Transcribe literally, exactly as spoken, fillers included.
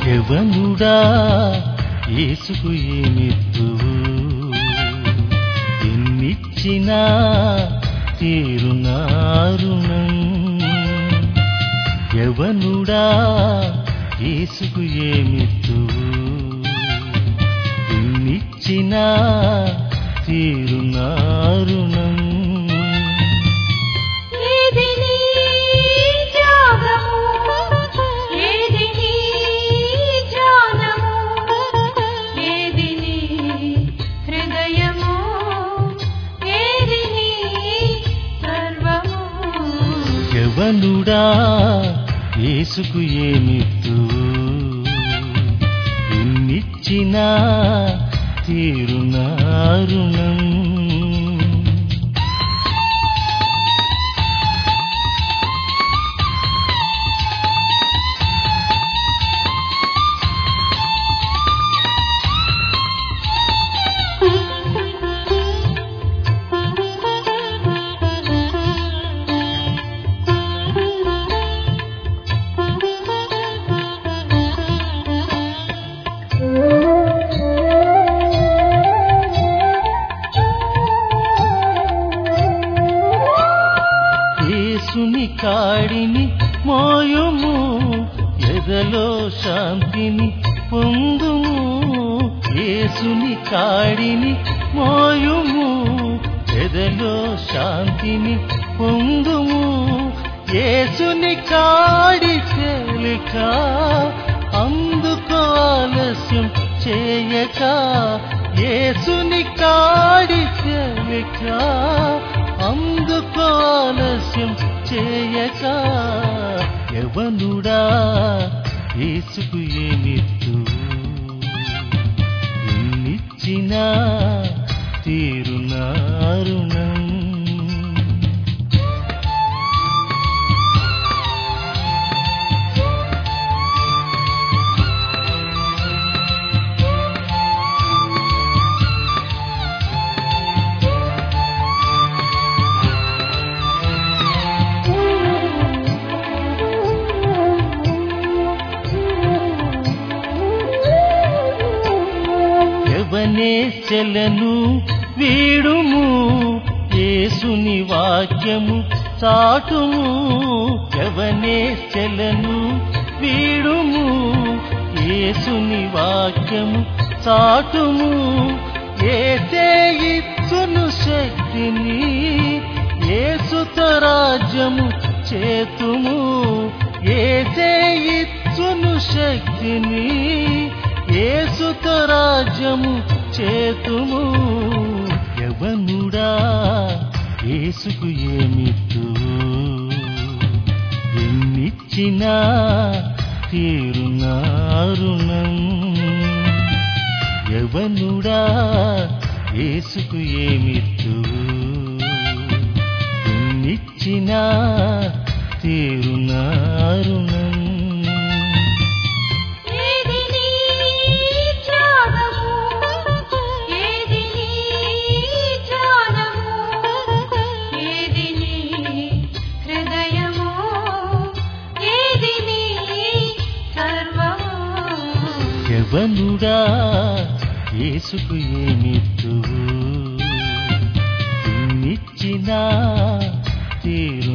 యవ్వనుడా యేసుకు ఏమిత్తువు, ఎన్నిచ్చినా తీరునా రుణం. యవ్వనుడా యేసుకు ఏమిత్తువు, ఎన్నిచ్చినా తీరునా రుణం. యవ్వనుడా యేసుకు ఏమిత్తువు, ఎన్నిచ్చినా తీరునా రుణం. యేసుని కాడిని మోయుము, ఎదలో శాంతిని పొందుము. యేసుని కాడిని మోయుము, ఎదలో శాంతిని పొందుము. యేసుని కాడి తేలిక, అందుకో ఆలస్యం చేయక. యేసుని కాడి తేలిక, అందుకో ఆలస్యం చేయక. యవ్వనుడా యేసుకు ఏమిత్తువు, ఎన్నిచ్చినా తీరునా రుణం. యవనేశ్చలను వీడుము, యేసుని వాక్యము చాటుము. యవనేశ్చలను వీడుము, యేసుని వాక్యము చాటుము. యేసే ఇచ్చును శక్తిని, యేసుతో రాజ్యము చేతుము. యేసే ఇచ్చును శక్తిని, యేసుతో రాజ్యము చేతుము. యవ్వనుడా యేసుకు ఏమిత్తువు, ఎన్నిచ్చినా తీరునా రుణం. యవ్వనుడా యేసుకు ఏమిత్తువు, ఎన్నిచ్చినా తీరునా రుణం. యవ్వనుడా యేసుకు ఏమిత్తువు, ఎన్నిచ్చినా తీరు